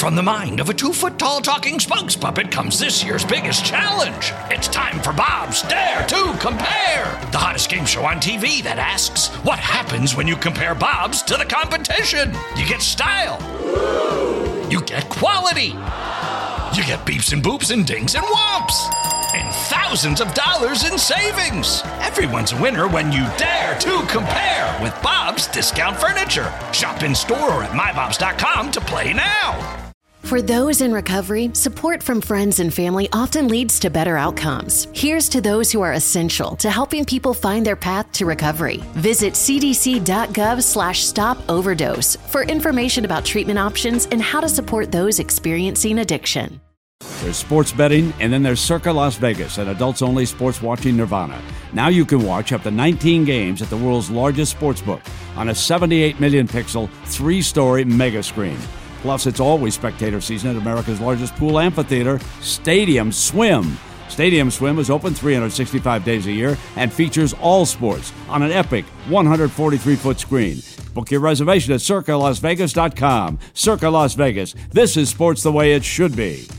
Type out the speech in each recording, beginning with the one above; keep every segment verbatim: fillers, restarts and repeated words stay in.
From the mind of a two-foot-tall talking spokes puppet comes this year's biggest challenge. It's time for Bob's Dare to Compare, the hottest game show on T V that asks, what happens when you compare Bob's to the competition? You get style. You get quality. You get beeps and boops and dings and whomps. And thousands of dollars in savings. Everyone's a winner when you dare to compare with Bob's Discount Furniture. Shop in store or at my bobs dot com to play now. For those in recovery, support from friends and family often leads to better outcomes. Here's to those who are essential to helping people find their path to recovery. Visit cdc.gov slash stop overdose for information about treatment options and how to support those experiencing addiction. There's sports betting, and then there's Circa Las Vegas, an adults-only sports watching nirvana. Now you can watch up to nineteen games at the world's largest sports book on a seventy-eight million pixel, three-story mega screen. Plus, it's always spectator season at America's largest pool amphitheater, Stadium Swim. Stadium Swim is open three hundred sixty-five days a year and features all sports on an epic one hundred forty-three foot screen. Book your reservation at circa las vegas dot com. Circa Las Vegas. This is sports the way it should be.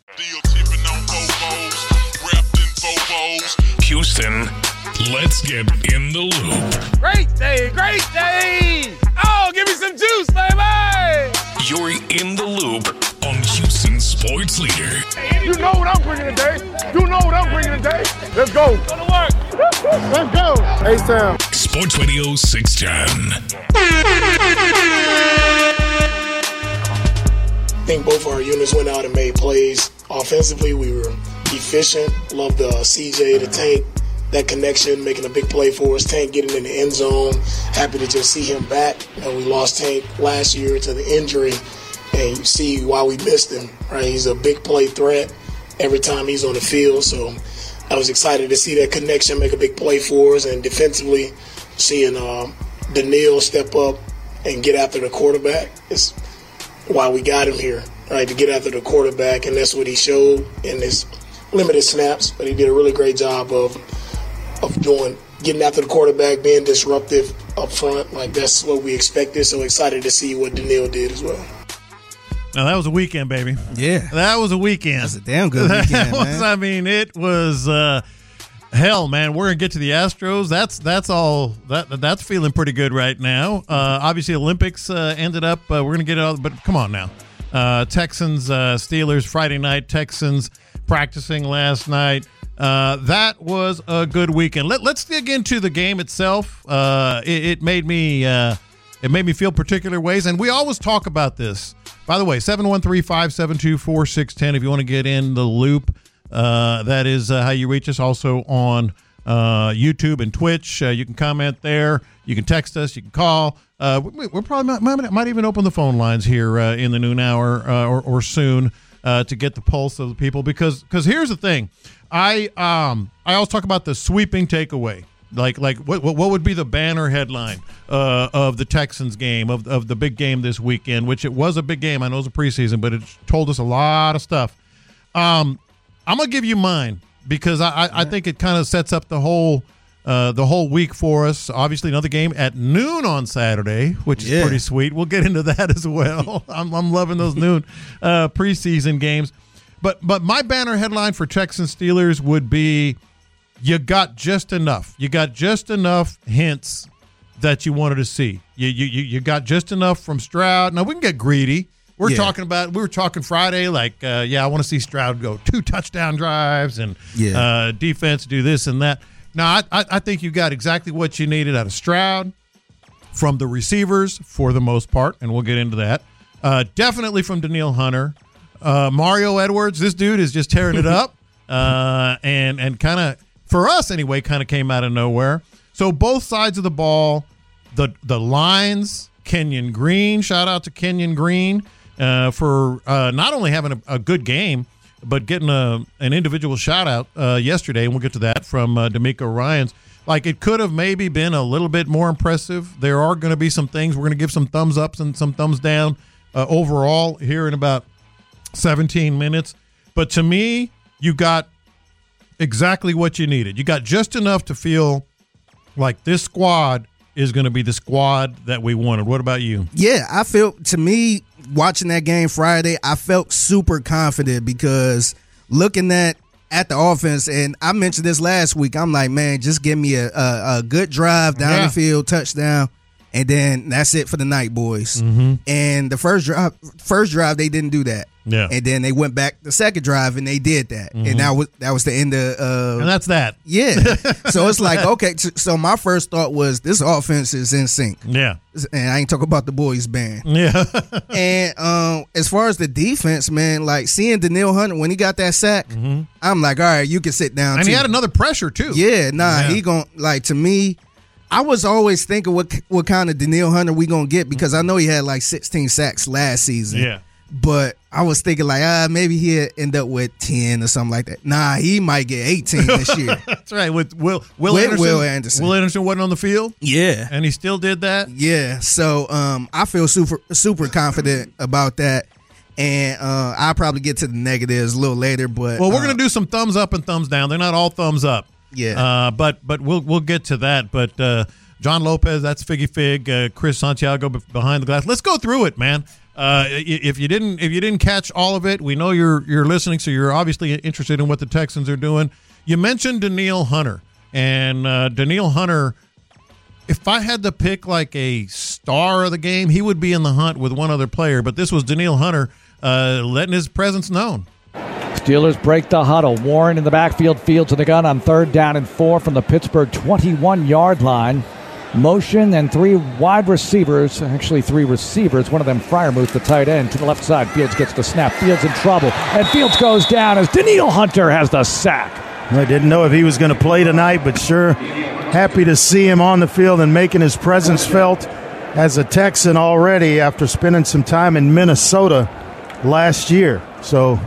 Houston, let's get in the loop. Great day, great day! Oh, give me some juice, baby! You're in the loop on Houston Sports Leader. You know what I'm bringing today. You know what I'm bringing today. Let's go. Go to work. Let's go. A-Town. Sports Radio six ten. I think both our units went out and made plays. Offensively, we were efficient. Love the C J, the Tank, that connection, making a big play for us. Tank getting in the end zone. Happy to just see him back. You know, we lost Tank last year to the injury, and you see why we missed him, right? He's a big play threat every time he's on the field. So I was excited to see that connection, make a big play for us. And defensively, seeing uh, Daniil step up and get after the quarterback is why we got him here, right? To get after the quarterback, and that's what he showed in his limited snaps. But he did a really great job of of doing, getting after the quarterback, being disruptive up front. Like, that's what we expected. So excited to see what Daniil did as well. Now, that was a weekend, baby. Yeah. That was a weekend. That's a damn good weekend, that was, man. I mean, it was uh, hell, man. We're going to get to the Astros. That's that's all. That That's feeling pretty good right now. Uh, obviously, Olympics uh, ended up. Uh, we're going to get it all. But come on now. Uh, Texans, uh, Steelers, Friday night. Texans practicing last night. Uh, that was a good weekend. Let, let's dig into the game itself. Uh, it, it made me uh, it made me feel particular ways, and we always talk about this. By the way, seven one three, five seven two, four six one zero if you want to get in the loop. Uh, that is uh, how you reach us. Also on uh, YouTube and Twitch. Uh, you can comment there. You can text us. You can call. Uh, we, we're probably might, might even open the phone lines here uh, in the noon hour uh, or, or soon uh, to get the pulse of the people. Because because here's the thing. I um I always talk about the sweeping takeaway, like like what what would be the banner headline uh, of the Texans game, of of the big game this weekend, which it was a big game. I know it was a preseason, but it told us a lot of stuff. Um, I'm gonna give you mine because I I, I think it kind of sets up the whole uh, the whole week for us. Obviously, another game at noon on Saturday, which is yeah. pretty sweet. We'll get into that as well. I'm I'm loving those noon uh, preseason games. But but my banner headline for Texans Steelers would be, you got just enough. You got just enough hints that you wanted to see. You you you got just enough from Stroud. Now, we can get greedy. We're yeah. talking about, we were talking Friday, like, uh, yeah, I want to see Stroud go two touchdown drives and yeah. uh, defense do this and that. Now, I, I think you got exactly what you needed out of Stroud from the receivers for the most part, and we'll get into that. Uh, definitely from Daniil Hunter. Uh, Mario Edwards, this dude is just tearing it up, uh, and and kind of, for us anyway, kind of came out of nowhere. So both sides of the ball, the the lines, Kenyon Green, shout out to Kenyon Green uh, for uh, not only having a, a good game, but getting a an individual shout out uh, yesterday, and we'll get to that from uh, D'Amico Ryans. Like, it could have maybe been a little bit more impressive. There are going to be some things we're going to give some thumbs ups and some thumbs down uh, overall here in about seventeen minutes. But to me, you got exactly what you needed. You got just enough to feel like this squad is going to be the squad that we wanted. What about you? Yeah, I feel, to me, watching that game Friday, I felt super confident because looking at at the offense, and I mentioned this last week, I'm like, man, just give me a, a, a good drive down yeah. the field, touchdown, and then that's it for the night, boys. Mm-hmm. And the first drive, first drive, they didn't do that. Yeah. And then they went back the second drive and they did that. Mm-hmm. And that was that was the end of uh And that's that. Yeah. So it's like, okay, so my first thought was this offense is in sync. Yeah. And I ain't talking about the boys band. Yeah. And um as far as the defense, man, like seeing Danielle Hunter when he got that sack, mm-hmm. I'm like, all right, you can sit down. And too. he had another pressure too. Yeah, nah, Yeah. he gon' like to me. I was always thinking what what kind of Danielle Hunter we gonna get because I know he had like sixteen sacks last season. Yeah. But I was thinking like, ah, maybe he'll end up with ten or something like that. Nah, he might get eighteen this year. That's right. With Will Will With Anderson. Will Anderson. Will Anderson wasn't on the field. Yeah. And he still did that. Yeah. So um, I feel super super confident about that. And uh, I'll probably get to the negatives a little later. But Well, we're uh, gonna do some thumbs up and thumbs down. They're not all thumbs up. Yeah. Uh, but but we'll we'll get to that. But uh, John Lopez, that's Figgy Fig. Uh, Chris Santiago behind the glass. Let's go through it, man. Uh, if you didn't, if you didn't catch all of it, we know you're you're listening, so you're obviously interested in what the Texans are doing. You mentioned Danielle Hunter, and uh, Danielle Hunter. If I had to pick like a star of the game, he would be in the hunt with one other player. But this was Danielle Hunter uh, letting his presence known. Steelers break the huddle. Warren in the backfield, field to the gun on third down and four from the Pittsburgh twenty-one-yard line. Motion and three wide receivers, actually three receivers, one of them Fryermuth, the tight end, to the left side. Fields gets the snap. Fields in trouble. And Fields goes down as Danielle Hunter has the sack. I didn't know if he was going to play tonight, but sure, happy to see him on the field and making his presence felt as a Texan already after spending some time in Minnesota last year. So,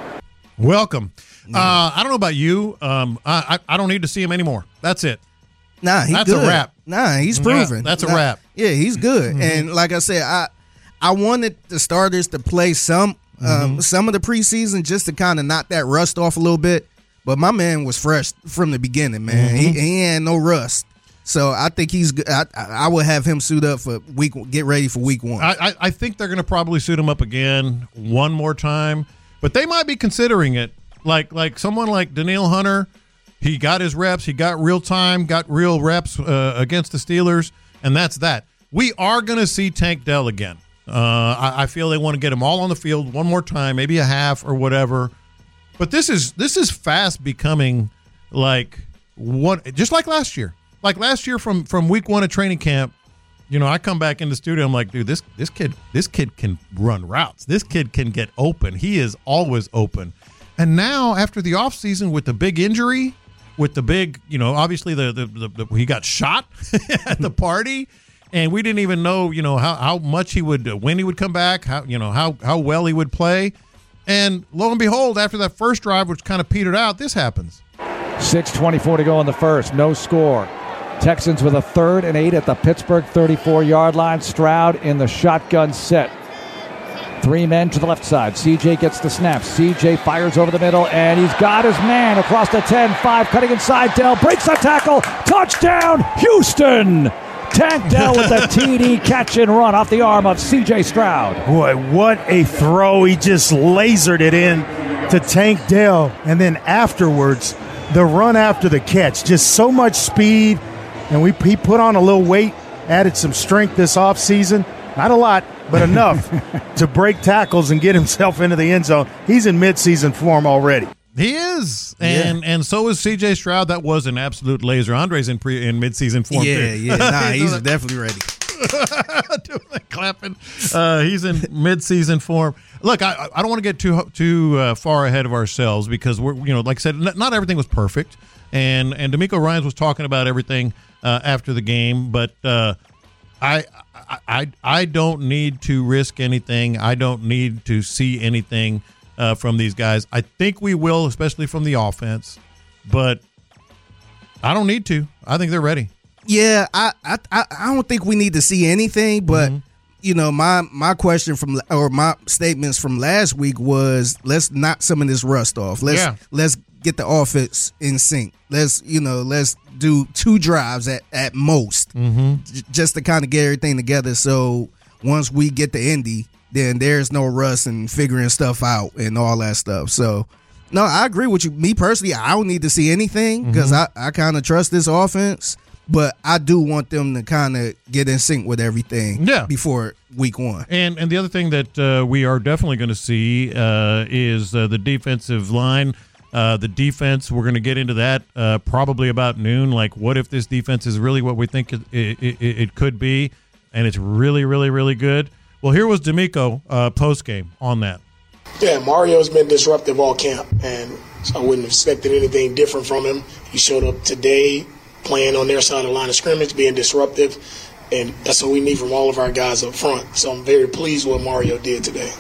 welcome. Uh, I don't know about you. Um, I, I I don't need to see him anymore. That's it. Nah, he's That's good. a wrap. Nah, he's proven. Yeah, that's a nah, wrap. Yeah, he's good. Mm-hmm. And like I said, I I wanted the starters to play some um, mm-hmm. some of the preseason just to kind of knock that rust off a little bit. But my man was fresh from the beginning, man. Mm-hmm. He, he had no rust. So I think he's good. I, I would have him suit up for week. Get ready for week one. I, I, I think they're going to probably suit him up again one more time. But they might be considering it. Like like someone like Danielle Hunter. He got his reps. He got real time, got real reps uh, against the Steelers, and that's that. We are going to see Tank Dell again. Uh, I, I feel they want to get him all on the field one more time, maybe a half or whatever. But this is this is fast becoming like what, just like last year. Like last year from, from week one of training camp, you know, I come back in the studio. I'm like, dude, this this kid this kid can run routes. This kid can get open. He is always open. And now after the offseason with the big injury. With the big, you know, obviously the, the, the, the he got shot at the party, and we didn't even know, you know, how, how much he would, when he would come back, how you know how how well he would play, and lo and behold, after that first drive, which kind of petered out, this happens. six twenty-four to go in the first, no score. Texans with a third and eight at the Pittsburgh thirty-four-yard line. Stroud in the shotgun set. Three men to the left side. C J gets the snap. C J fires over the middle, and he's got his man across the ten five, cutting inside. Dell breaks a tackle. Touchdown, Houston! Tank Dell with the T D catch and run off the arm of C J Stroud. Boy, what a throw. He just lasered it in to Tank Dell. And then afterwards, the run after the catch. Just so much speed. And we he put on a little weight, added some strength this offseason. Not a lot, but enough to break tackles and get himself into the end zone. He's in midseason form already. He is, and yeah. and so is C J Stroud. That was an absolute laser. Andre's in pre in midseason form. Yeah, too. yeah, nah, he's definitely ready. Doing that clapping. Uh, he's in midseason form. Look, I I don't want to get too too uh, far ahead of ourselves because we're you know like I said, not, not everything was perfect, and and D'Amico Ryans was talking about everything uh, after the game, but uh, I. I, I don't need to risk anything. I don't need to see anything uh, from these guys. I think we will, especially from the offense, but I don't need to. I think they're ready. Yeah, I I, I don't think we need to see anything, but mm-hmm. you know, my my question from or my statements from last week was let's knock some of this rust off. Let's yeah. let's get the offense in sync. Let's you know let's do two drives at, at most, mm-hmm. j- just to kind of get everything together. So once we get to Indy, then there's no rust and figuring stuff out and all that stuff. So, no, I agree with you. Me personally, I don't need to see anything because mm-hmm. I, I kind of trust this offense, but I do want them to kind of get in sync with everything yeah. before week one. And and the other thing that uh, we are definitely going to see uh, is uh, the defensive line. Uh, the defense, we're going to get into that uh, probably about noon. Like, what if this defense is really what we think it, it, it, it could be, and it's really, really, really good? Well, here was DeMeco uh, post-game on that. Yeah, Mario's been disruptive all camp, and so I wouldn't have expected anything different from him. He showed up today playing on their side of the line of scrimmage, being disruptive, and that's what we need from all of our guys up front. So I'm very pleased with what Mario did today.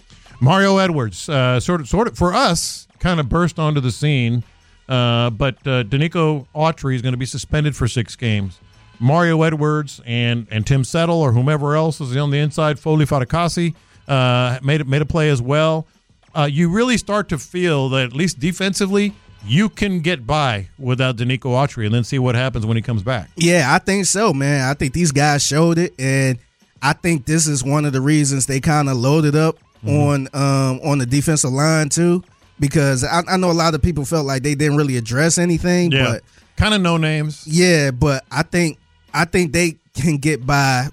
Mario Edwards, uh, sort of, sort of for us, kind of burst onto the scene, uh, but uh, Denico Autry is going to be suspended for six games. Mario Edwards and, and Tim Settle or whomever else is on the inside, Foley Fatukasi, uh, made, made a play as well. Uh, you really start to feel that at least defensively, you can get by without Denico Autry and then see what happens when he comes back. Yeah, I think so, man. I think these guys showed it, and I think this is one of the reasons they kind of loaded up mm-hmm. on um, on the defensive line too, because I, I know a lot of people felt like they didn't really address anything, yeah. but kind of no names. Yeah, but I think I think they can get by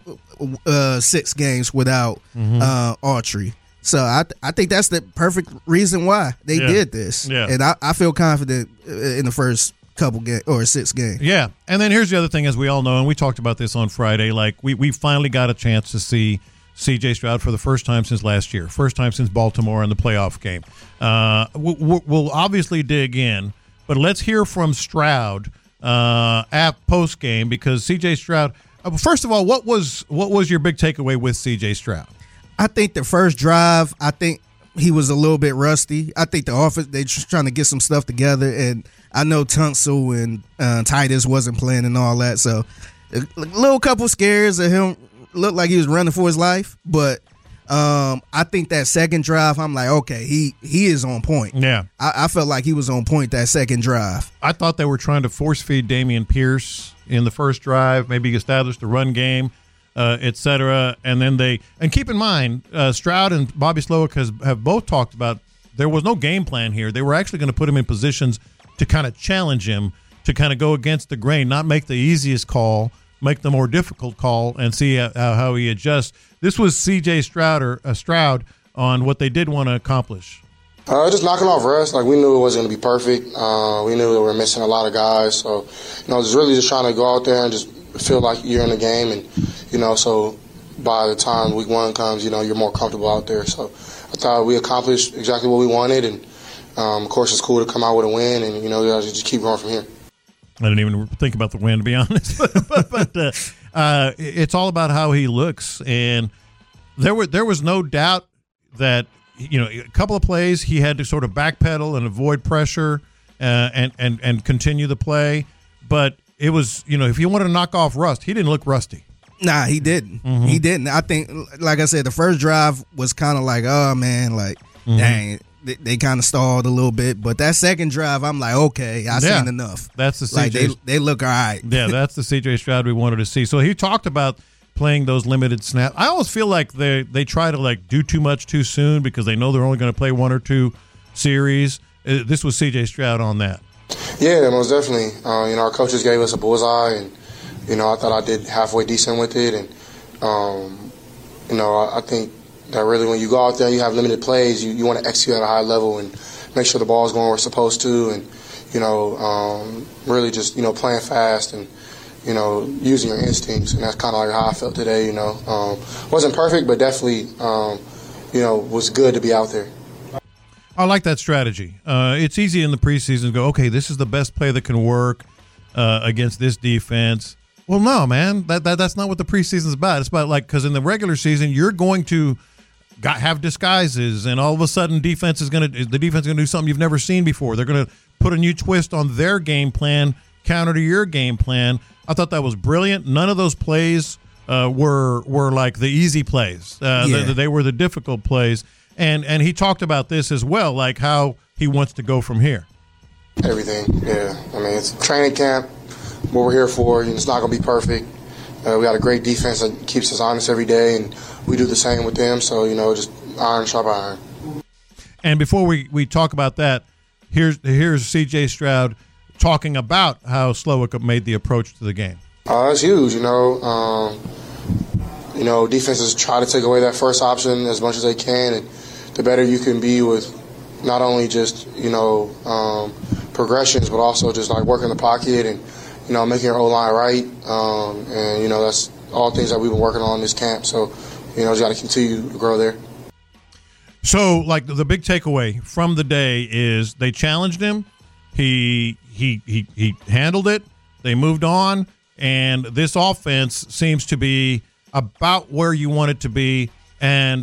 uh, six games without mm-hmm. uh, Autry. So I th- I think that's the perfect reason why they yeah. did this. Yeah. And I, I feel confident in the first couple games or six games. Yeah. And then here's the other thing, as we all know, and we talked about this on Friday, like we, we finally got a chance to see C J Stroud for the first time since last year, first time since Baltimore in the playoff game. Uh, we'll, we'll obviously dig in, but let's hear from Stroud uh, at post game because C J Stroud. Uh, first of all, what was what was your big takeaway with C J Stroud? I think the first drive, I think he was a little bit rusty. I think the offense, they just trying to get some stuff together, and I know Tunsil and uh, Titus wasn't playing and all that, so a little couple scares of him. Looked like he was running for his life, but um, I think that second drive, I'm like, okay, he he is on point. Yeah. I, I felt like he was on point that second drive. I thought they were trying to force feed Dameon Pierce in the first drive, maybe establish the run game. Uh, et cetera, and then they and keep in mind, uh, Stroud and Bobby Slowik has have both talked about there was no game plan here. They were actually going to put him in positions to kind of challenge him, to kind of go against the grain, not make the easiest call, make the more difficult call, and see how, how he adjusts. This was C J Stroud or uh, Stroud on what they did want to accomplish. Uh, just knocking off rust. Like, we knew it wasn't going to be perfect. Uh, we knew we were missing a lot of guys. So, you know, it's really just trying to go out there and just feel like you're in the game. And, you know, so by the time week one comes, you know, you're more comfortable out there. So I thought we accomplished exactly what we wanted. And, um, of course, it's cool to come out with a win. And, you know, you guys just keep going from here. I didn't even think about the win, to be honest. but but uh, uh, it's all about how he looks. And there were there was no doubt that, you know, a couple of plays he had to sort of backpedal and avoid pressure uh, and, and, and continue the play. But it was, you know, if you want to knock off rust, he didn't look rusty. Nah, he didn't. Mm-hmm. He didn't. I think, like I said, the first drive was kind of like, oh, man, like, mm-hmm. dang, they, they kind of stalled a little bit. But that second drive, I'm like, okay, I've yeah, seen enough. That's the C J. Like, they, they look all right. Yeah, that's the C J Stroud we wanted to see. So he talked about playing those limited snaps. I always feel like they they try to, like, do too much too soon because they know they're only going to play one or two series. This was C J Stroud on that. Yeah, most definitely. Uh, you know, our coaches gave us a bullseye, and, you know, I thought I did halfway decent with it. And, um, you know, I, I think that really when you go out there and you have limited plays, you, you want to execute at a high level and make sure the ball is going where it's supposed to. And, you know, um, really just, you know, playing fast and, you know, using your instincts. And that's kind of like how I felt today, you know. Um, wasn't perfect, but definitely, um, you know, was good to be out there. I like that strategy. Uh, it's easy in the preseason to go, okay, this is the best play that can work uh, against this defense. Well, no, man, that, that that's not what the preseason is about. It's about, like, because in the regular season, you're going to got, have disguises, and all of a sudden, defense is going to the defense is going to do something you've never seen before. They're going to put a new twist on their game plan, counter to your game plan. I thought that was brilliant. None of those plays uh, were were like the easy plays. Uh, yeah. they, they were the difficult plays. And and he talked about this as well, like how he wants to go from here. Everything, yeah. I mean, it's training camp, what we're here for. It's not going to be perfect. Uh, we got a great defense that keeps us honest every day, and we do the same with them. So, you know, just iron sharp iron. And before we, we talk about that, here's here's C J Stroud talking about how Slowik made the approach to the game. Uh, that's huge, you know. Um, you know, defenses try to take away that first option as much as they can, and the better you can be with not only just, you know, um, progressions, but also just like working the pocket and, you know, making your O-line right. Um, and, you know, that's all things that we've been working on this camp. So, you know, just got to continue to grow there. So, like, the big takeaway from the day is they challenged him. He he he he handled it. They moved on. And this offense seems to be about where you want it to be. And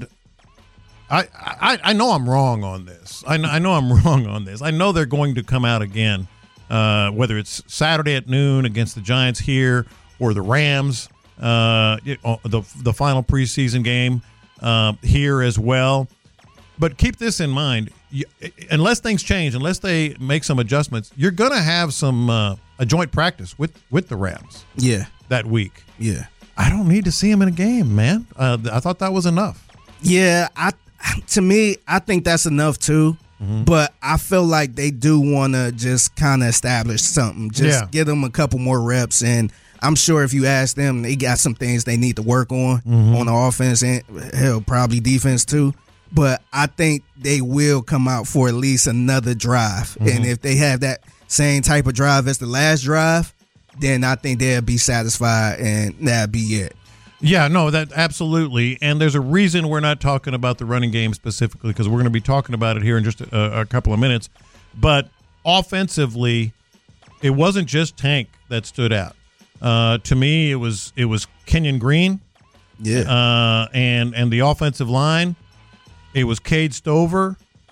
I I, I know I'm wrong on this. I know, I know I'm wrong on this. I know they're going to come out again, uh, whether it's Saturday at noon against the Giants here or the Rams, uh, the, the final preseason game uh, here as well. But keep this in mind. You, unless things change, unless they make some adjustments, you're going to have some uh, a joint practice with, with the Rams. Yeah, that week. Yeah, I don't need to see him in a game, man. Uh, I thought that was enough. Yeah, I to me, I think that's enough too. Mm-hmm. But I feel like they do want to just kind of establish something, just yeah. give them a couple more reps, and I'm sure if you ask them, they got some things they need to work on mm-hmm. on the offense and hell, probably defense too. But I think they will come out for at least another drive. Mm-hmm. And if they have that same type of drive as the last drive, then I think they'll be satisfied and that'll be it. Yeah, no, that absolutely. And there's a reason we're not talking about the running game specifically, because we're going to be talking about it here in just a, a couple of minutes. But offensively, it wasn't just Tank that stood out. Uh, to me, it was it was Kenyon Green. Yeah. Uh, and and the offensive line. It was Cade Stover.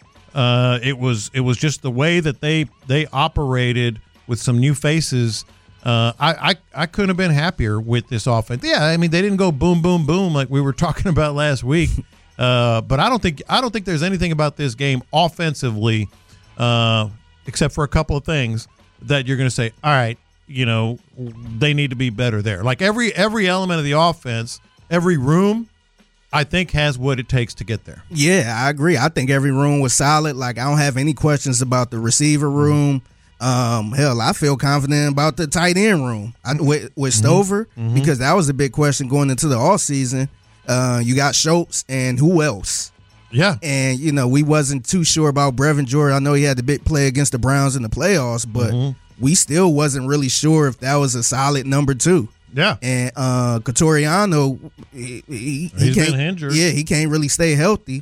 Uh, it was it was just the way that they they operated with some new faces. Uh, I, I I couldn't have been happier with this offense. Yeah, I mean they didn't go boom boom boom like we were talking about last week. Uh, but I don't think I don't think there's anything about this game offensively, uh, except for a couple of things that you're going to say. All right, you know they need to be better there. Like every every element of the offense, every room, I think has what it takes to get there. Yeah, I agree. I think every room was solid. Like, I don't have any questions about the receiver room. Um, hell, I feel confident about the tight end room I, with, with Stover mm-hmm. because that was a big question going into the offseason. Uh, you got Schultz and who else? Yeah. And, you know, we wasn't too sure about Brevin Jordan. I know he had the big play against the Browns in the playoffs, but mm-hmm. we still wasn't really sure if that was a solid number two. Yeah, and uh, Cotoriano, he, he, he he's can't, been injured. Yeah, he can't really stay healthy.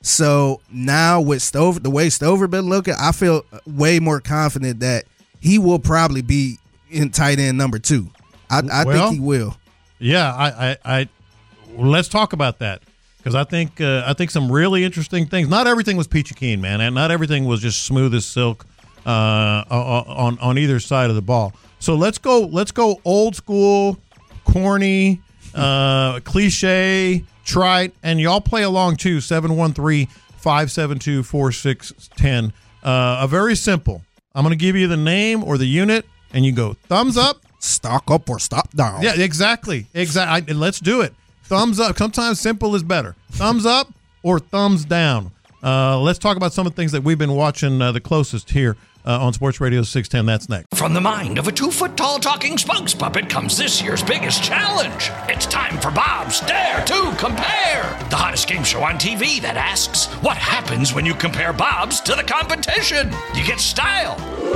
So now with Stover, the way Stover been looking, I feel way more confident that he will probably be in tight end number two. I, I well, think he will. Yeah, I, I, I well, let's talk about that because I think uh, I think some really interesting things. Not everything was peachy keen, man, and not everything was just smooth as silk uh, on on either side of the ball. So let's go. Let's go old school, corny, uh, cliche, trite, and y'all play along too. seven one three, five seven two, four six one zero. Uh, a very simple. I'm going to give you the name or the unit, and you go thumbs up, stock up, or stop down. Yeah, exactly, exactly. Let's do it. Thumbs up. Sometimes simple is better. Thumbs up or thumbs down. Uh, let's talk about some of the things that we've been watching uh, the closest here. Uh, on Sports Radio six ten, that's next. From the mind of a two-foot-tall talking spokes puppet comes this year's biggest challenge. It's time for Bob's Dare to Compare, the hottest game show on T V that asks, what happens when you compare Bob's to the competition? You get style.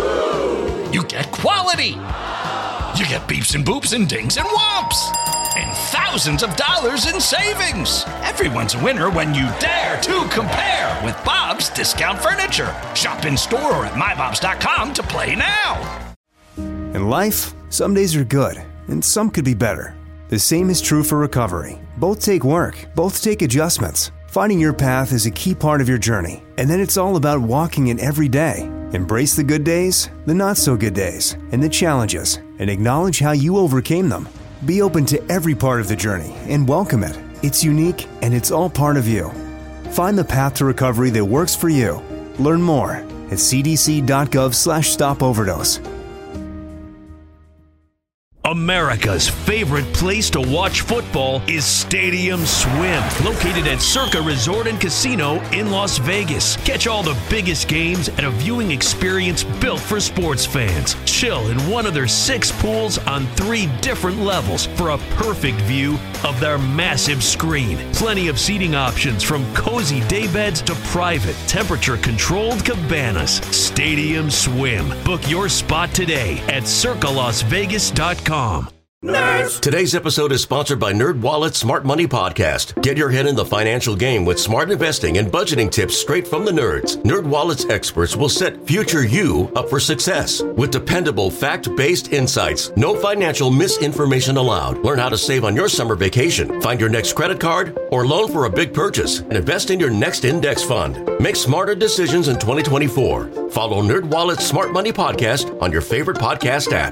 You get quality. You get beeps and boops and dings and whomps. And thousands of dollars in savings. Everyone's a winner when you dare to compare with Bob's Discount Furniture. Shop in store or at my bobs dot com to play now. In life, some days are good, and some could be better. The same is true for recovery. Both take work, both take adjustments. Finding your path is a key part of your journey, and then it's all about walking it every day. Embrace the good days, the not so good days, and the challenges, and acknowledge how you overcame them. Be open to every part of the journey and welcome it. It's unique and it's all part of you. Find the path to recovery that works for you. Learn more at c d c dot gov slash stop overdose. America's favorite place to watch football is Stadium Swim, located at Circa Resort and Casino in Las Vegas. Catch all the biggest games at a viewing experience built for sports fans. Chill in one of their six pools on three different levels for a perfect view of their massive screen. Plenty of seating options from cozy daybeds to private, temperature-controlled cabanas. Stadium Swim. Book your spot today at circa las vegas dot com. Nerds! Today's episode is sponsored by NerdWallet's Smart Money Podcast. Get your head in the financial game with smart investing and budgeting tips straight from the nerds. NerdWallet's experts will set future you up for success with dependable, fact-based insights. No financial misinformation allowed. Learn how to save on your summer vacation, find your next credit card, or loan for a big purchase, and invest in your next index fund. Make smarter decisions in twenty twenty-four. Follow NerdWallet's Smart Money Podcast on your favorite podcast app.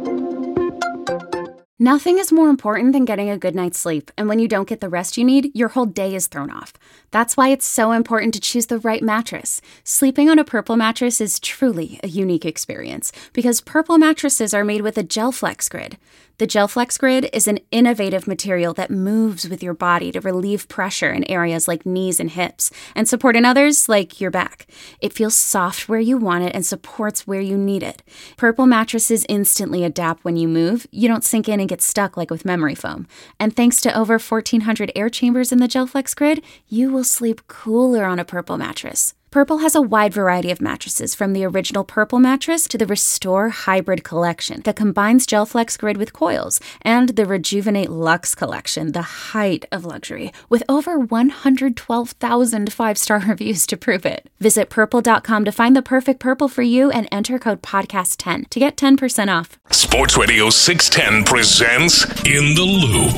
Nothing is more important than getting a good night's sleep, and when you don't get the rest you need, your whole day is thrown off. That's why it's so important to choose the right mattress. Sleeping on a Purple mattress is truly a unique experience, because Purple mattresses are made with a GelFlex Grid. The GelFlex Grid is an innovative material that moves with your body to relieve pressure in areas like knees and hips, and support in others like your back. It feels soft where you want it and supports where you need it. Purple mattresses instantly adapt when you move. You don't sink in and get stuck like with memory foam. And thanks to over fourteen hundred air chambers in the GelFlex Grid, you will sleep cooler on a Purple mattress. Purple has a wide variety of mattresses, from the original Purple mattress to the Restore Hybrid collection that combines GelFlex Grid with coils, and the Rejuvenate Luxe collection, the height of luxury, with over one hundred twelve thousand five-star reviews to prove it. Visit purple dot com to find the perfect Purple for you and enter code podcast ten to get ten percent off. Sports Radio six ten presents In the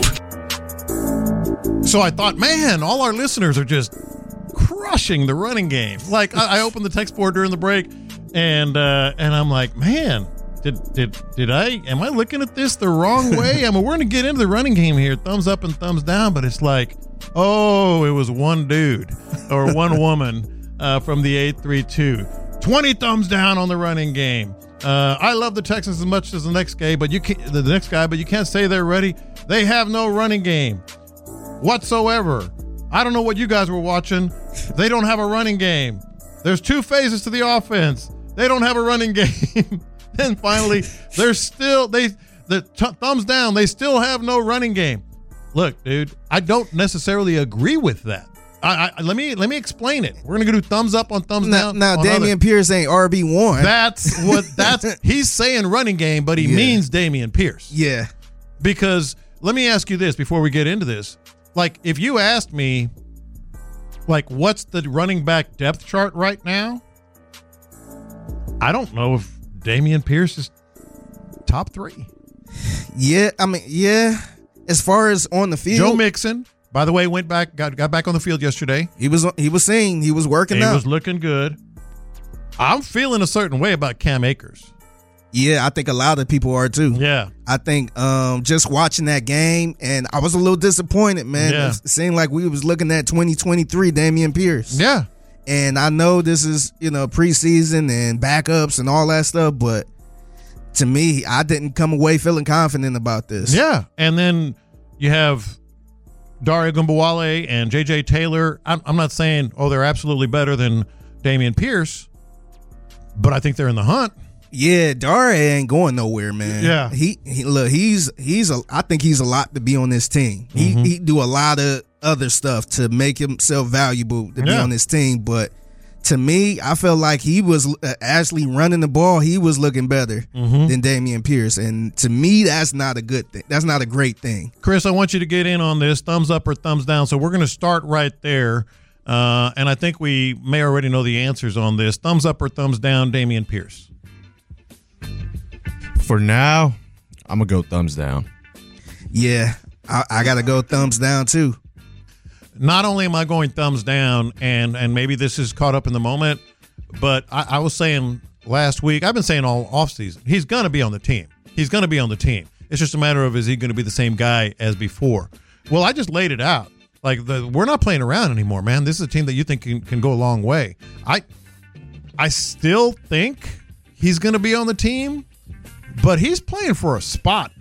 Loop. So I thought, man, all our listeners are just crushing the running game. Like, I, I opened the text board during the break, and uh, and I'm like, man, did did did I am I looking at this the wrong way? I mean, we're gonna get into the running game here, thumbs up and thumbs down, but it's like, oh, it was one dude or one woman uh, from the eight three two. twenty thumbs down on the running game. Uh, I love the Texans as much as the next guy, but you can't the next guy, but you can't say they're ready. They have no running game whatsoever. I don't know what you guys were watching. They don't have a running game. There's two phases to the offense. They don't have a running game. Then finally, they're still they the t- thumbs down. They still have no running game. Look, dude, I don't necessarily agree with that. I, I let me let me explain it. We're gonna do thumbs up on thumbs now, down. Now, Dameon other. Pierce ain't R B one. That's what that's. He's saying running game, but he yeah. means Dameon Pierce. Yeah. Because let me ask you this before we get into this. Like, if you asked me, like, what's the running back depth chart right now? I don't know if Dameon Pierce is top three. Yeah, I mean, yeah. As far as on the field, Joe Mixon, by the way, went back, got got back on the field yesterday. He was he was saying he was working he out. He was looking good. I'm feeling a certain way about Cam Akers. Yeah, I think a lot of people are too. Yeah. I think um, just watching that game, and I was a little disappointed, man. Yeah. It seemed like we was looking at twenty twenty-three Dameon Pierce. Yeah. And I know this is, you know, preseason and backups and all that stuff, but to me, I didn't come away feeling confident about this. Yeah. And then you have Dare Ogunbowale and J J Taylor. I'm, I'm not saying, oh, they're absolutely better than Dameon Pierce, but I think they're in the hunt. Yeah, Dare ain't going nowhere, man. Yeah, he, he look, he's he's a. I think he's a lot to be on this team. He mm-hmm. he do a lot of other stuff to make himself valuable to yeah. be on this team. But to me, I felt like he was uh, actually running the ball. He was looking better mm-hmm. than Dameon Pierce, and to me, that's not a good thing. That's not a great thing. Chris, I want you to get in on this. Thumbs up or thumbs down. So we're going to start right there, uh, and I think we may already know the answers on this. Thumbs up or thumbs down, Dameon Pierce. For now, I'm going to go thumbs down. Yeah, I, I got to go thumbs down, too. Not only am I going thumbs down, and, and maybe this is caught up in the moment, but I, I was saying last week, I've been saying all offseason, he's going to be on the team. He's going to be on the team. It's just a matter of, is he going to be the same guy as before? Well, I just laid it out. Like, the, we're not playing around anymore, man. This is a team that you think can, can go a long way. I, I still think he's going to be on the team. But he's playing for a spot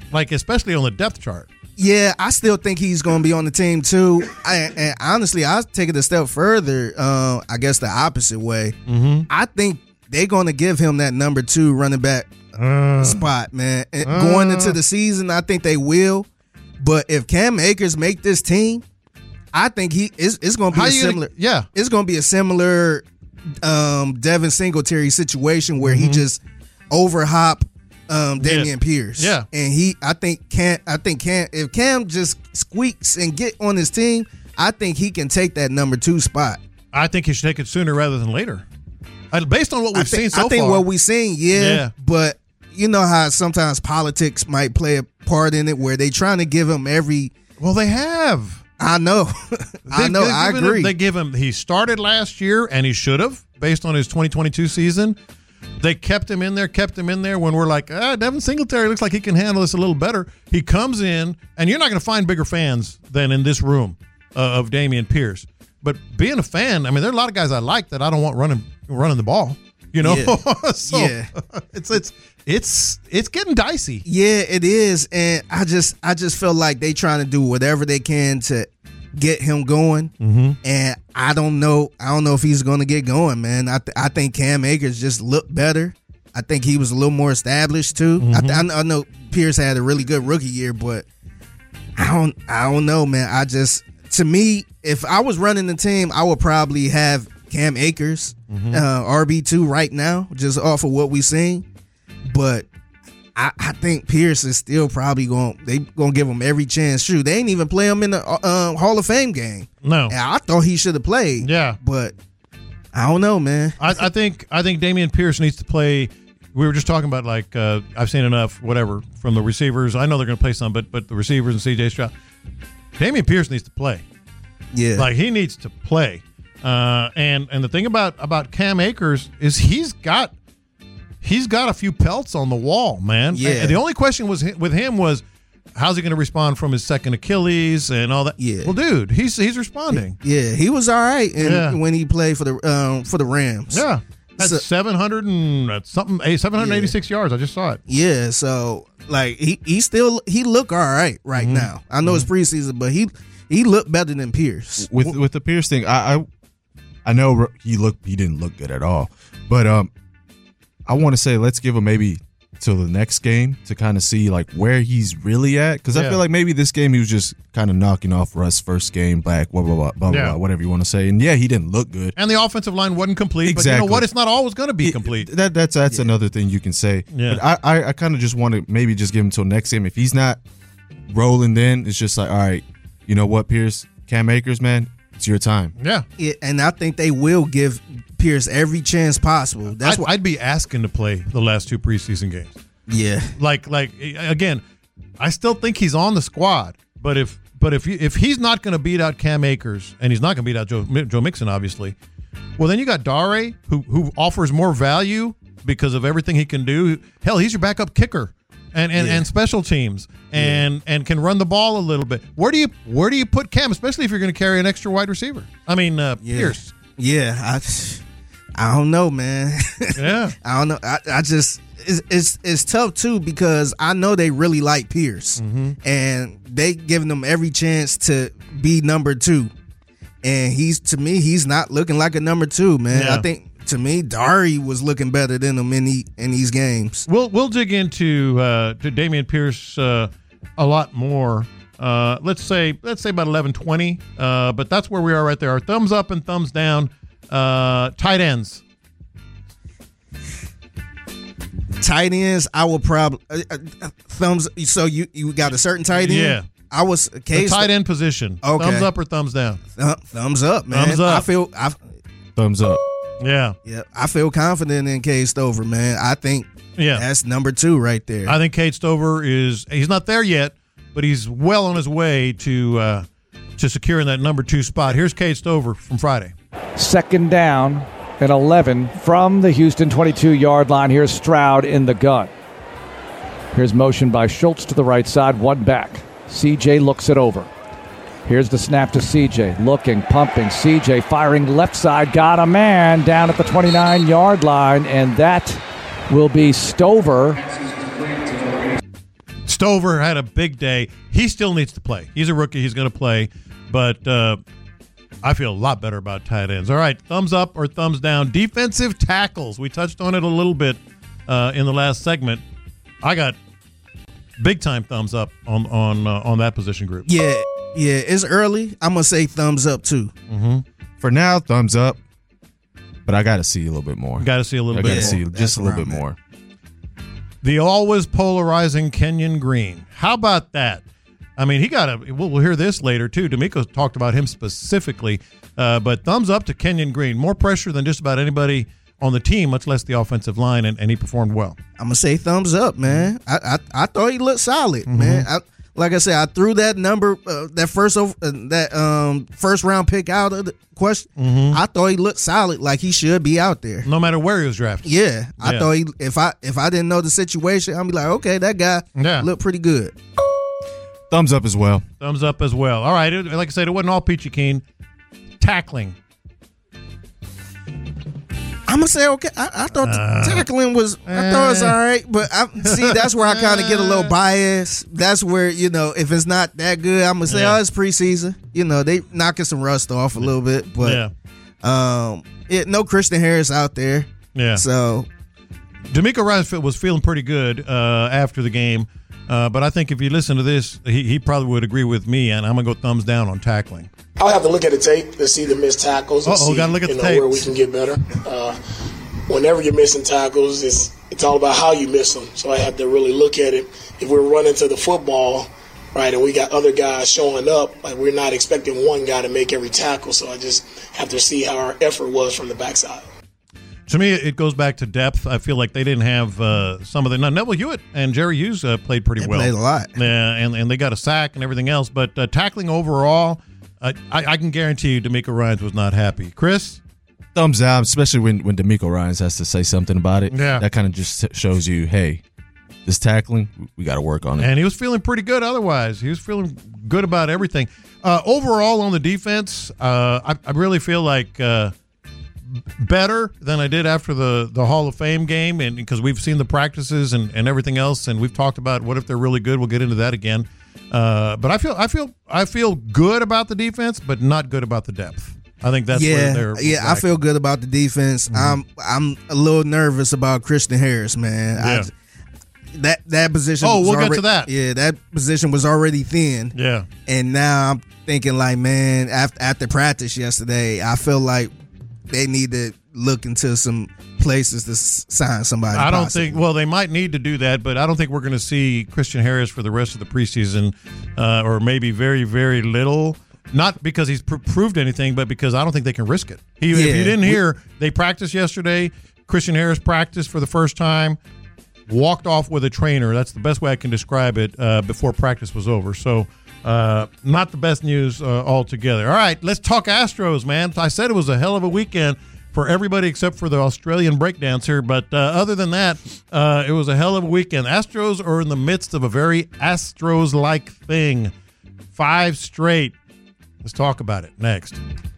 like especially on the depth chart. Yeah, I still think he's going to be on the team too. I, and honestly, I'll take it a step further. Uh, I guess the opposite way. Mm-hmm. I think they're going to give him that number two running back uh, spot, man. And uh, going into the season, I think they will. But if Cam Akers make this team, I think he it's, it's going to be a similar. Gonna, yeah, it's going to be a similar um, Devin Singletary situation where mm-hmm. he just overhop. Um, Dameon yeah. Pierce, yeah, and he, I think, Cam, I think Cam, if Cam just squeaks and get on his team, I think he can take that number two spot. I think he should take it sooner rather than later, I, based on what we've I think, seen so I think far. what we've seen, yeah, yeah, but you know how sometimes politics might play a part in it, where they trying to give him every. Well, they have. I know, I know, I agree. Him, they give him. He started last year, and he should have, based on his twenty twenty-two season. They kept him in there, kept him in there when we're like, ah, Devin Singletary looks like he can handle this a little better. He comes in, and you're not going to find bigger fans than in this room uh, of Dameon Pierce. But being a fan, I mean, there are a lot of guys I like that I don't want running running the ball. You know, yeah. so yeah. it's it's it's it's getting dicey. Yeah, it is, and I just I just feel like they trying to do whatever they can to get him going, mm-hmm. and I don't know. I don't know if he's going to get going, man. I th- I think Cam Akers just looked better. I think he was a little more established too. Mm-hmm. I, th- I know Pierce had a really good rookie year, but I don't I don't know, man. I just to me, if I was running the team, I would probably have Cam Akers mm-hmm. uh, R B two right now, just off of what we seen, but. I, I think Pierce is still probably going. They gonna give him every chance. Shoot, they ain't even play him in the uh, Hall of Fame game. No, and I thought he should have played. Yeah, but I don't know, man. I, I think I think Dameon Pierce needs to play. We were just talking about like uh, I've seen enough, whatever, from the receivers. I know they're going to play some, but but the receivers and C J Stroud. Dameon Pierce needs to play. Yeah, like he needs to play. Uh, and and the thing about about Cam Akers is he's got. He's got a few pelts on the wall, man. Yeah. The only question was with him was, how's he going to respond from his second Achilles and all that? Yeah. Well, dude, he's he's responding. Yeah, he was all right in, yeah. when he played for the um, for the Rams. Yeah, that's so, seven hundred and something, seven hundred eighty-six yeah. yards. I just saw it. Yeah, so like he he still he look all right right mm-hmm. now. I know mm-hmm. it's preseason, but he he looked better than Pierce. With with the Pierce thing, I I, I know he looked he didn't look good at all, but um. I want to say let's give him maybe till the next game to kind of see like where he's really at, because yeah. I feel like maybe this game he was just kind of knocking off Russ first game back, blah blah blah blah, yeah. blah whatever you want to say. And yeah, he didn't look good, and the offensive line wasn't complete. Exactly. But you know what? It's not always going to be complete. That that's that's yeah. another thing you can say. Yeah. But I I, I kind of just want to maybe just give him till next game. If he's not rolling, then it's just like, all right, you know what, Pierce, Cam Akers, man, it's your time. Yeah, yeah and I think they will give Pierce every chance possible. That's I'd, what I'd be asking to play the last two preseason games. Yeah, like like again, I still think he's on the squad. But if but if you, if he's not going to beat out Cam Akers, and he's not going to beat out Joe Joe Mixon, obviously, well then you got Dare who who offers more value because of everything he can do. Hell, he's your backup kicker. And and, yeah. and special teams and yeah. and can run the ball a little bit. Where do you where do you put Cam, especially if you're going to carry an extra wide receiver? I mean, uh, yeah. Pierce. Yeah, I, I don't know, man. Yeah, I don't know. I, I just it's, it's it's tough too because I know they really like Pierce, mm-hmm. and they giving him every chance to be number two. And he's to me, he's not looking like a number two, man. Yeah. I think to me, Dari was looking better than him in the, in these games. We'll we'll dig into uh, to Dameon Pierce uh, a lot more. Uh, let's say let's say about eleven twenty. Uh, but that's where we are right there. Our thumbs up and thumbs down. Uh, tight ends. Tight ends, I will probably uh, uh, thumbs. So you you got a certain tight end? Yeah. I was the Case, tight end position. Okay. Thumbs up or thumbs down? Uh, thumbs up, man. Thumbs up. I feel I thumbs up. Yeah. Yeah. I feel confident in Cade Stover, man. I think yeah. that's number two right there. I think Cade Stover is he's not there yet, but he's well on his way to uh, to securing that number two spot. Here's Cade Stover from Friday. Second down and eleven from the Houston twenty-two-yard line. Here's Stroud in the gun. Here's motion by Schultz to the right side, one back. C J looks it over. Here's the snap to C J. Looking, pumping. C J firing left side. Got a man down at the twenty-nine-yard line, and that will be Stover. Stover had a big day. He still needs to play. He's a rookie. He's going to play. But uh, I feel a lot better about tight ends. All right, thumbs up or thumbs down. Defensive tackles. We touched on it a little bit uh, in the last segment. I got big time thumbs up on on uh, on that position group. Yeah, yeah, it's early. I'm gonna say thumbs up too. Mm-hmm. For now, thumbs up. But I got to see a little bit more. Got to see a little I bit gotta more. see That's just a little where bit I'm more. The always polarizing Kenyon Green. How about that? I mean, he got a. We'll, we'll hear this later too. D'Amico talked about him specifically, uh, but thumbs up to Kenyon Green. More pressure than just about anybody on the team, much less the offensive line, and, and he performed well. I'm gonna say thumbs up, man. I I, I thought he looked solid, Mm-hmm. man. I, like I said, I threw that number, uh, that first over, uh, that um first round pick out of the question. Mm-hmm. I thought he looked solid, like he should be out there, no matter where he was drafted. Yeah, I Yeah. thought he. If I if I didn't know the situation, I'd be like, okay, that guy Yeah. looked pretty good. Thumbs up as well. Thumbs up as well. All right, it, like I said, it wasn't all peachy keen. Tackling. I'm gonna say okay. I, I thought Uh, the tackling was. I thought it was all right, but I see that's where I kind of get a little bias. That's where you know if it's not that good, I'm gonna say Yeah. oh it's preseason. You know they knocking some rust off a little bit, but Yeah. um, it, no Christian Harris out there. Yeah. So D'Amico Ryans was feeling pretty good uh, after the game, uh, but I think if you listen to this, he, he probably would agree with me, and I'm going to go thumbs down on tackling. I'll have to look at the tape to see the missed tackles and Uh-oh, see gotta look at you the know, tape. where we can get better. Uh, whenever you're missing tackles, it's it's all about how you miss them. So I have to really look at it. If we're running to the football, right, and we got other guys showing up, like we're not expecting one guy to make every tackle. So I just have to see how our effort was from the backside. To me, it goes back to depth. I feel like they didn't have uh, some of the. Now, Neville Hewitt and Jerry Hughes uh, played pretty they well. played a lot. Yeah, and, and they got a sack and everything else. But uh, tackling overall, uh, I, I can guarantee you D'Amico Ryans was not happy. Chris? Thumbs down, especially when, when D'Amico Ryans has to say something about it. Yeah. That kind of just shows you, hey, this tackling, we got to work on it. And he was feeling pretty good otherwise. He was feeling good about everything. Uh, overall on the defense, uh, I, I really feel like uh, better than I did after the, the Hall of Fame game, and because we've seen the practices and, and everything else, and we've talked about what if they're really good. We'll get into that again. Uh, but I feel I feel I feel good about the defense, but not good about the depth. I think that's yeah, where they're yeah. I lacking. feel good about the defense. I'm I'm a little nervous about Christian Harris, man. Yeah. I, that that position. Oh, was we'll get already, to that. Yeah, that position was already thin. Yeah. And now I'm thinking like, man, after after practice yesterday, I feel like they need to look into some places to s- sign somebody. I don't possibly. think. Well, they might need to do that, but I don't think we're going to see Christian Harris for the rest of the preseason, uh, or maybe very, very little. Not because he's pr- proved anything, but because I don't think they can risk it. He, if Yeah, you didn't we- hear, they practiced yesterday. Christian Harris practiced for the first time, walked off with a trainer. That's the best way I can describe it uh, before practice was over. So, uh, not the best news uh, altogether. All right, let's talk Astros, man. I said it was a hell of a weekend for everybody except for the Australian breakdancer. But uh, other than that, uh, it was a hell of a weekend. Astros are in the midst of a very Astros-like thing. Five straight. Let's talk about it next.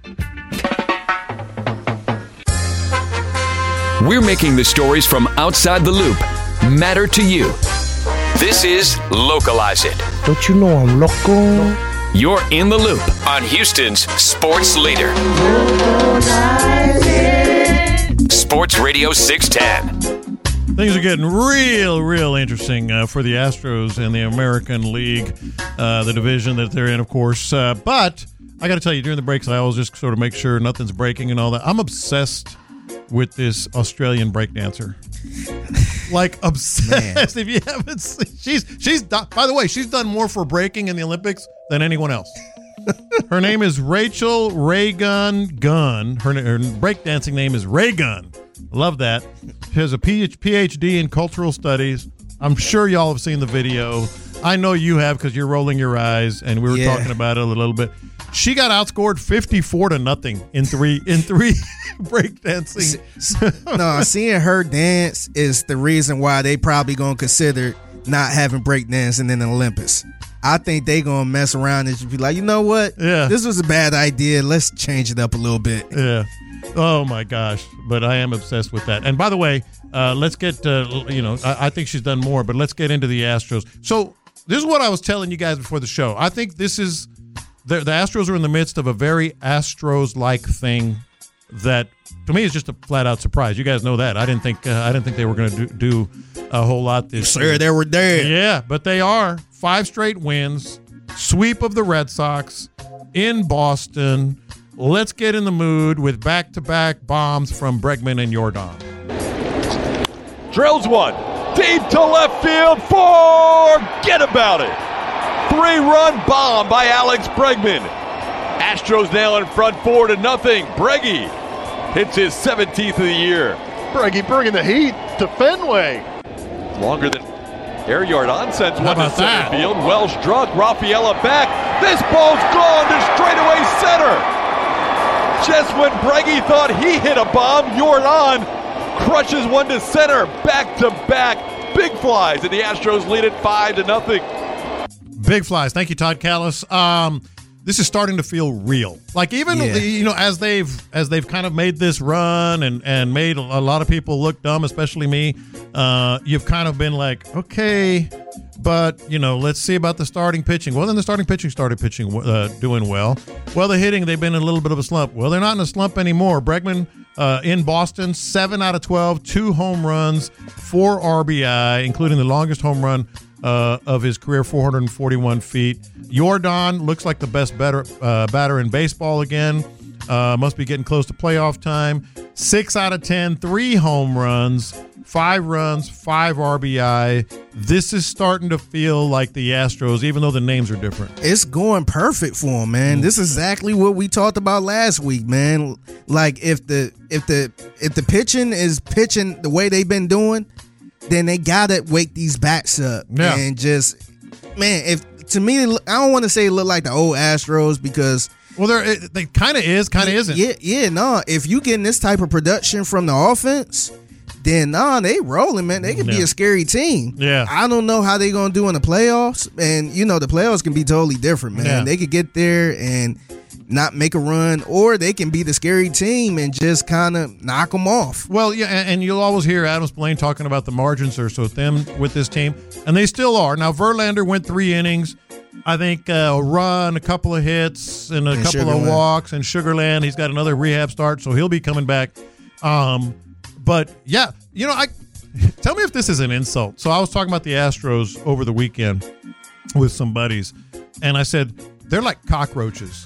We're making the stories from outside the loop matter to you. This is Localize It. Don't you know I'm local? You're in the loop on Houston's sports leader. Sports Radio six ten. Things are getting real, real interesting uh, for the Astros and the American League, uh, the division that they're in, of course. Uh, but I got to tell you, during the breaks, I always just sort of make sure nothing's breaking and all that. I'm obsessed with this Australian breakdancer. Like, obsessed. If you haven't seen, she's, she's done, by the way, she's done more for breaking in the Olympics than anyone else. Her name is Rachel Raygun Gunn. Her, her breakdancing name is Raygun. Love that. She has a P H D in cultural studies. I'm sure y'all have seen the video. I know you have because you're rolling your eyes, and we were Yeah. talking about it a little bit. She got outscored fifty-four to nothing in three in three breakdancing. No, seeing her dance is the reason why they probably gonna consider not having breakdancing in the Olympics. I think they gonna mess around and just be like, you know what? Yeah. This was a bad idea. Let's change it up a little bit. Yeah. Oh my gosh. But I am obsessed with that. And by the way, uh, let's get, uh, you know, I, I think she's done more, but let's get into the Astros. So this is what I was telling you guys before the show. I think this is the, the Astros are in the midst of a very Astros-like thing that, to me, is just a flat-out surprise. You guys know that. I didn't think uh, I didn't think they were going to do, do a whole lot this Sir, year. they were there. Yeah, but they are. Five straight wins, sweep of the Red Sox in Boston. Let's get in the mood with back-to-back bombs from Bregman and Jordan. Drills one. Deep to left field. Forget about it. Three-run bomb by Alex Bregman. Astros now in front four to nothing. Breggy hits his seventeenth of the year. Breggy bringing the heat to Fenway. Longer than Air Jordan sends How one to about center that? field. Welsh drunk. Rafaela back. This ball's gone to straightaway center. Just when Breggy thought he hit a bomb, Jordan crushes one to center. Back to back. Big flies, and the Astros lead it five to nothing. Big flies. Thank you, Todd Callis. Um, this is starting to feel real. Like even Yeah. the, you know as they've as they've kind of made this run and and made a lot of people look dumb, especially me. Uh, you've kind of been like, okay, but you know, let's see about the starting pitching. Well, then the starting pitching started pitching, uh, doing well. Well, the hitting, they've been in a little bit of a slump. Well, they're not in a slump anymore. Bregman uh, in Boston, seven out of twelve, two home runs, four R B I, including the longest home run Uh, of his career, four hundred forty-one feet. Jordan looks like the best better, uh, batter in baseball again. Uh, must be getting close to playoff time. Six out of ten, three home runs, five runs, five R B I. This is starting to feel like the Astros, even though the names are different. It's going perfect for him, man. This is exactly what we talked about last week, man. Like if the if the if the pitching is pitching the way they've been doing, then they gotta wake these bats up Yeah. and just, man. If to me, I don't want to say it look like the old Astros because, well, they're they kind of is, kind of isn't. Yeah, yeah, no. If you getting this type of production from the offense, then nah, they rolling, man. They could be Yeah. a scary team. Yeah. I don't know how they gonna do in the playoffs, and you know the playoffs can be totally different, man. Yeah. They could get there and not make a run, or they can be the scary team and just kind of knock them off. Well, yeah, and, and you'll always hear Adam Spillane talking about the margins are so thin with this team, and they still are. Now, Verlander went three innings. I think uh, a run, a couple of hits, and a And couple of Sugarland. walks. And Sugarland, he's got another rehab start, so he'll be coming back. Um, but, yeah, you know, I tell me if this is an insult. So I was talking about the Astros over the weekend with some buddies, and I said, they're like cockroaches.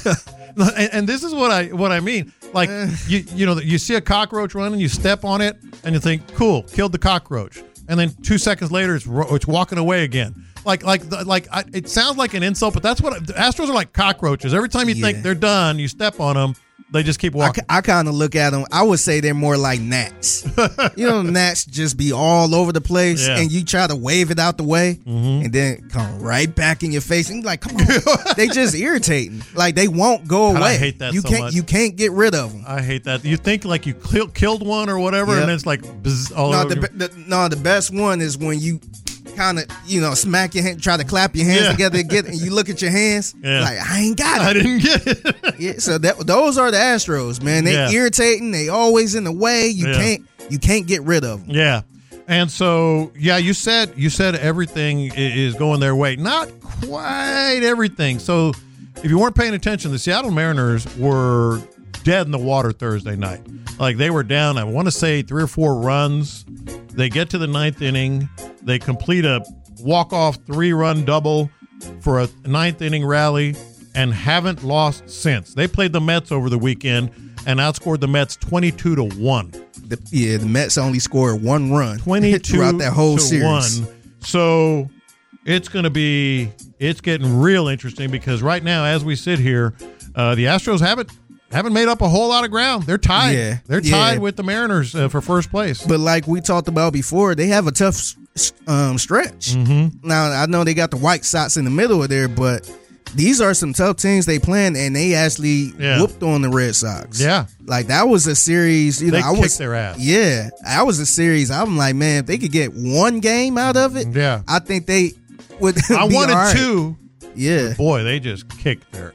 and, and this is what I what I mean. Like, you you know, you see a cockroach running, you step on it, and you think, cool, killed the cockroach. And then two seconds later, it's ro- it's walking away again. Like, like, like, I, it sounds like an insult, but that's what the Astros are like cockroaches. Every time you think Yeah. they're done, you step on them, they just keep I, walking. I kind of look at them. I would say they're more like gnats. You know, gnats just be all over the place, Yeah. and you try to wave it out the way, Mhm. and then come right back in your face. And you're like, come on, they just irritating. Like they won't go God, I away. hate that you so can't. much. You can't get rid of them. I hate that. You think like you kill, killed one or whatever, Yep. and then it's like bzz, all No, over the, you. be- the no, the best one is when you kind of, you know, smack your hand, try to clap your hands Yeah. together, and get, and you look at your hands, Yeah. like I ain't got it. I didn't get it. Yeah, so that those are the Astros, man. They Yeah. irritating. They always in the way. You Yeah. can't. You can't get rid of them. Yeah. And so, yeah, you said you said everything i- is going their way. Not quite everything. So, if you weren't paying attention, the Seattle Mariners were dead in the water Thursday night. Like they were down, I want to say three or four runs. They get to the ninth inning. They complete a walk-off three-run double for a ninth inning rally and haven't lost since. They played the Mets over the weekend and outscored the Mets twenty-two to one. The, yeah, the Mets only scored one run twenty-two throughout that whole to series. one. So it's going to be it's getting real interesting because right now, as we sit here, uh, the Astros haven't haven't made up a whole lot of ground. They're tied. Yeah, They're yeah. tied with the Mariners uh, for first place. But like we talked about before, they have a tough um, stretch. Mm-hmm. Now I know they got the White Sox in the middle of there, but these are some tough teams they playing, and they actually Yeah. whooped on the Red Sox. Yeah. like that was a series. You know, They I kicked was their ass. Yeah, I was a series. I'm like, man, if they could get one game out of it, Yeah. I think they would. I be wanted all right. two. Yeah. Boy, they just kicked their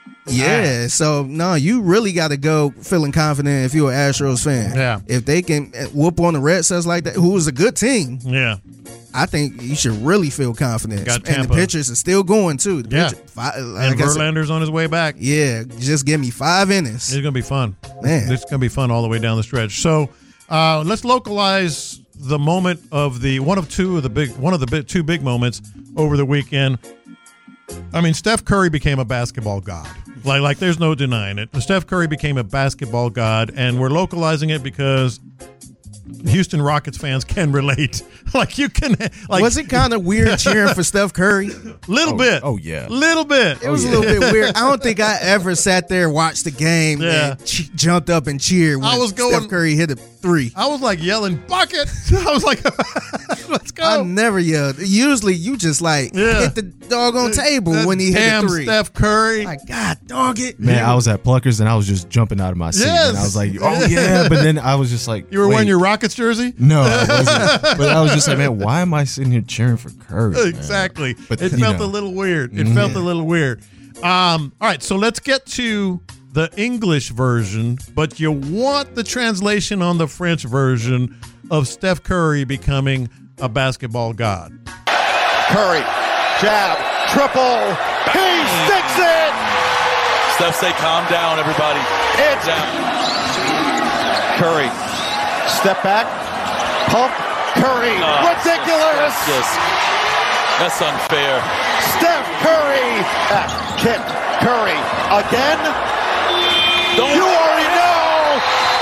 Yeah, so no, you really got to go feeling confident if you're an Astros fan. Yeah. If they can whoop on the Red Sox like that, who was a good team. Yeah. I think you should really feel confident. Got and Tampa. the pitchers are still going too. The Yeah. pitcher, five, like And I said- Verlander's on his way back. Yeah, just give me five innings. It's gonna be fun, Man. It's gonna be fun all the way down the stretch. So uh, let's localize the moment of the one of two of the big one of the big, two big moments over the weekend. I mean, Steph Curry became a basketball god. Like, like there's no denying it. Steph Curry became a basketball god, and we're localizing it because Houston Rockets fans can relate. Like you can. Like, was it kind of weird cheering for Steph Curry? Little Oh, bit. oh, yeah. Little bit. It was a little bit weird. I don't think I ever sat there, watched the game, Yeah. and ch- jumped up and cheered when I was going- Steph Curry hit a three. I was like yelling bucket. I was like, let's go. I never yelled. Usually, you just like Yeah. hit the doggone table That when he hit damn the three. Steph Curry. Like, God, dog it. Man, I was at Pluckers and I was just jumping out of my seat. Yes. And I was like, oh, yeah. But then I was just like, You were wait. wearing your Rockets jersey? No, I wasn't. But I was just like, man, why am I sitting here cheering for Curry? man? Exactly. But, it you felt know. a little weird. It Mhm. felt a little weird. Um, all right, so let's get to the English version, but you want the translation on the French version of Steph Curry becoming a basketball god. Curry, jab, triple. He sticks it. Steph, say calm down, everybody. It's Curry. Step back. Pump. Curry. No, Ridiculous. Yes. That's unfair. Steph Curry. Back. Kick. Curry. Again. Don't You already know.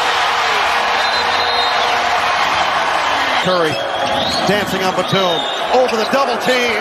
Curry dancing on Batum. Over the double team.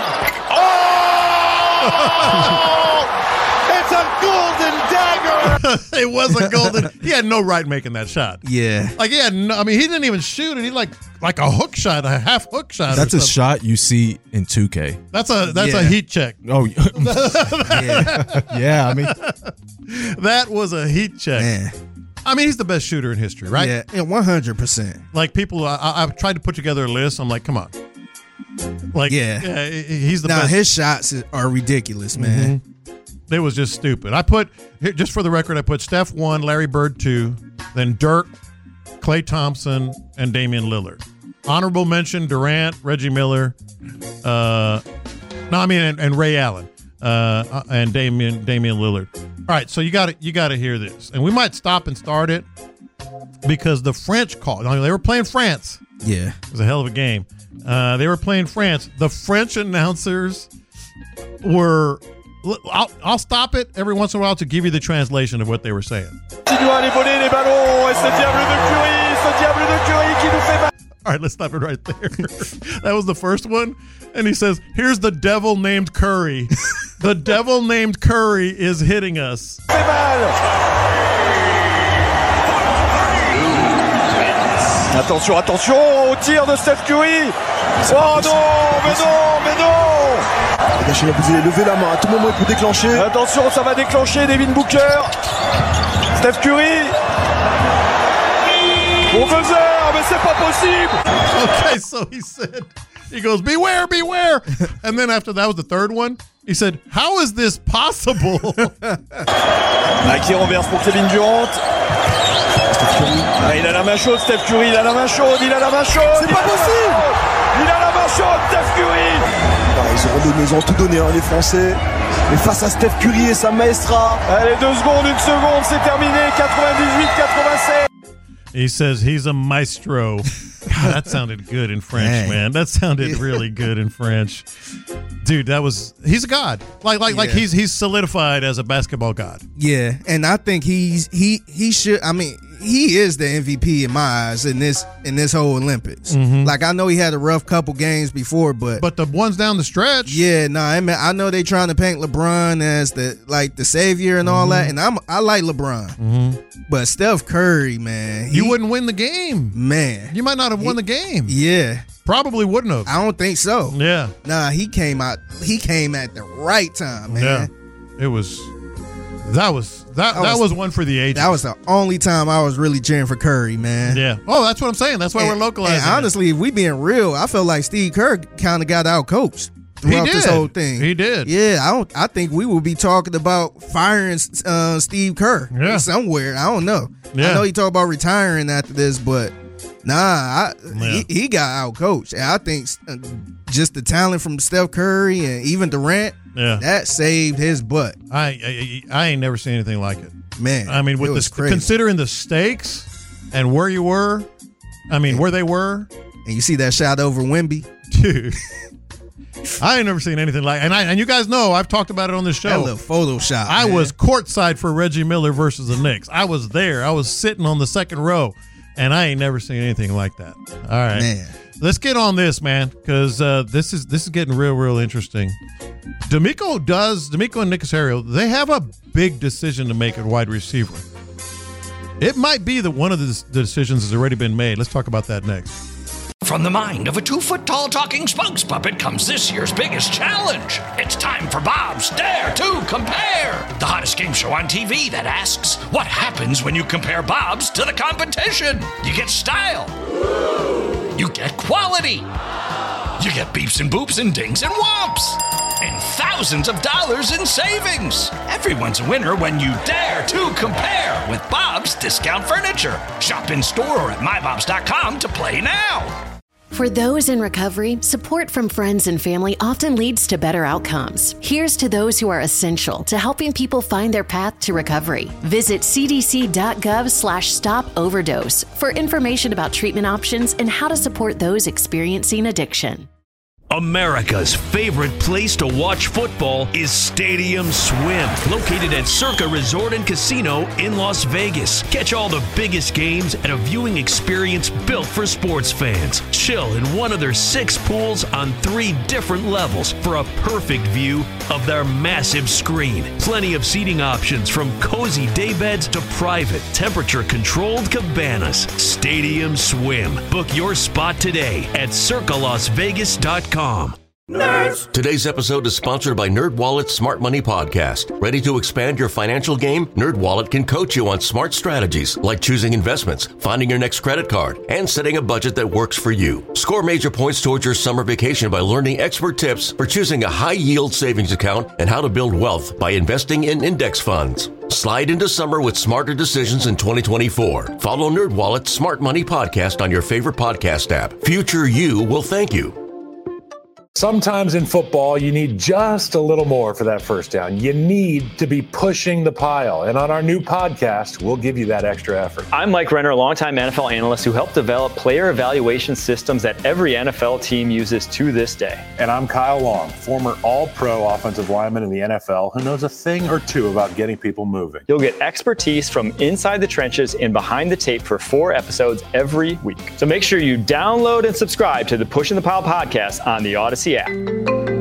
Oh! It's a golden dagger. It wasn't golden. He had no right making that shot. Yeah. Like he had no, I mean, he didn't even shoot it. He like like a hook shot, a half hook shot. That's or a something. shot you see in two K. That's a that's a Yeah. heat check. Oh, yeah. yeah. I mean, That was a heat check. Man. I mean, he's the best shooter in history, right? Yeah, yeah, one hundred percent. Like people, I, I- I've tried to put together a list. I'm like, come on. Like, Yeah. yeah, he- he's the Now, best. his shots is- are ridiculous, man. Mhm. It was just stupid. I put, here, just for the record, I put Steph one, Larry Bird two, then Dirk, Klay Thompson, and Damian Lillard. Honorable mention: Durant, Reggie Miller, uh, no, I mean, and, and Ray Allen, uh, and Damian Damian Lillard. All right, so you got to you got to hear this, and we might stop and start it because the French called. I mean, they were playing France. Yeah. It was a hell of a game. Uh, they were playing France. The French announcers were. I'll, I'll stop it every once in a while to give you the translation of what they were saying. Continue à les voler les ballons. Et ce diable de Curry, ce diable de Curry qui nous fait mal. All right, let's stop it right there. That was the first one. And he says, here's the devil named Curry. The devil named Curry is hitting us. Fait mal. Attention, attention au tir de Steph Curry. Oh non, mais non, mais non. Gâchez, vous allez lever la main à tout moment pour déclencher. Attention, ça va déclencher Devin Booker. Steph Curry. Au buzzer, mais c'est pas possible. Okay, so he said, he goes, beware, beware. And then after that was the third one. He said, how is this possible? Ah, qui renverse pour Kevin Durant. Ah, il a la main chaude, Steph Curry. Il a la main chaude, il a la main chaude. C'est pas possible. Il a la main chaude, Steph Curry. Ah, ils, ont redonné, ils ont tout donné, hein, les Français. Mais face à Steph Curry et sa maestra. Allez, deux secondes, une seconde, c'est terminé. quatre-vingt-dix-huit quatre-vingt-sept. He says he's a maestro. God, that sounded good in French, Dang. man. That sounded really good in French. Dude, that was he's a god. Like like like Yeah. he's he's solidified as a basketball god. Yeah, and I think he's he he should. I mean, he is the M V P in my eyes in this in this whole Olympics. Mhm. Like I know he had a rough couple games before, but But the ones down the stretch, yeah, no, I mean I know they trying to paint LeBron as the like the savior and all that, and I'm I like LeBron, Mhm. but Steph Curry, man, he, you wouldn't win the game. man, You might not have won the game. yeah. Probably wouldn't have. I don't think so. Yeah. Nah, he came out. He came at the right time, man. Yeah. It was that was that That that was- was one for the ages. That was the only time I was really cheering for Curry, man. Yeah. Oh, that's what I'm saying. That's why we're And- localizing. And it. honestly, if we being real, I felt like Steve Kerr kind of got out coached throughout He this did. whole thing. He did. Yeah, I don't. I think we will be talking about firing uh, Steve Kerr Yeah. somewhere. I don't know. Yeah. I know he talked about retiring after this, but Nah, I, Yeah. he, he got out coached. I think uh, just the talent from Steph Curry and even Durant, Yeah. that saved his butt. I, I I ain't never seen anything like it. Man, I mean, with it was the crazy. considering the stakes and where you were, I mean, where they were, and you see that shot over Wemby, dude. I ain't never seen anything like, and I and you guys know I've talked about it on this show. that little Photoshop. I man. was courtside for Reggie Miller versus the Knicks. I was there. I was sitting on the second row, and I ain't never seen anything like that. All right, Man. let's get on this, man, because uh, this is this is getting real, real interesting. D'Amico does D'Amico and Nick Caserio, they have a big decision to make at wide receiver. It might be that one of the, the decisions has already been made. Let's talk about that next. From the mind of a two-foot-tall talking spokes puppet comes this year's biggest challenge. It's time for Bob's Dare to Compare, the hottest game show on T V that asks, what happens when you compare Bob's to the competition? You get style. You get quality. You get beeps and boops and dings and whomps. And thousands of dollars in savings. Everyone's a winner when you dare to compare with Bob's Discount Furniture. Shop in store or at my bobs dot com to play now. For those in recovery, support from friends and family often leads to better outcomes. Here's to those who are essential to helping people find their path to recovery. Visit c d c dot gov slash stop overdose for information about treatment options and how to support those experiencing addiction. America's favorite place to watch football is Stadium Swim, located at Circa Resort and Casino in Las Vegas. Catch all the biggest games at a viewing experience built for sports fans. Chill in one of their six pools on three different levels for a perfect view of their massive screen. Plenty of seating options from cozy daybeds to private, temperature-controlled cabanas. Stadium Swim. Book your spot today at circa las vegas dot com. Nerds! Today's episode is sponsored by NerdWallet's Smart Money Podcast. Ready to expand your financial game? NerdWallet can coach you on smart strategies like choosing investments, finding your next credit card, and setting a budget that works for you. Score major points towards your summer vacation by learning expert tips for choosing a high-yield savings account and how to build wealth by investing in index funds. Slide into summer with smarter decisions in twenty twenty-four. Follow NerdWallet's Smart Money Podcast on your favorite podcast app. Future you will thank you. Sometimes in football, you need just a little more for that first down. You need to be pushing the pile. And on our new podcast, we'll give you that extra effort. I'm Mike Renner, a longtime N F L analyst who helped develop player evaluation systems that every N F L team uses to this day. And I'm Kyle Long, former all-pro offensive lineman in the N F L who knows a thing or two about getting people moving. You'll get expertise from inside the trenches and behind the tape for four episodes every week. So make sure you download and subscribe to the Pushing the Pile podcast on the Odyssey app.